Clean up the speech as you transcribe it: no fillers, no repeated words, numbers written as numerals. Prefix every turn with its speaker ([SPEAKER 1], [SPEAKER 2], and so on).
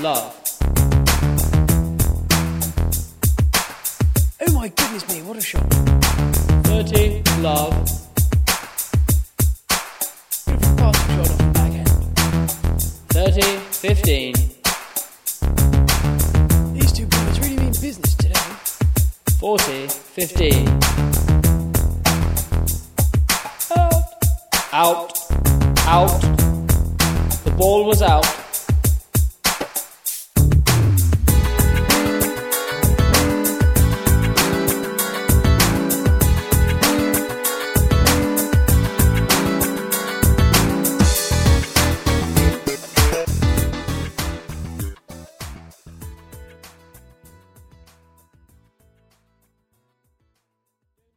[SPEAKER 1] love.
[SPEAKER 2] Oh my goodness me, what a shot.
[SPEAKER 1] 30, love.
[SPEAKER 2] Beautiful passing shot off the backhand.
[SPEAKER 1] 30, 15.
[SPEAKER 2] These two boys really mean business today.
[SPEAKER 1] 40, 15. Out. Out. The ball was out.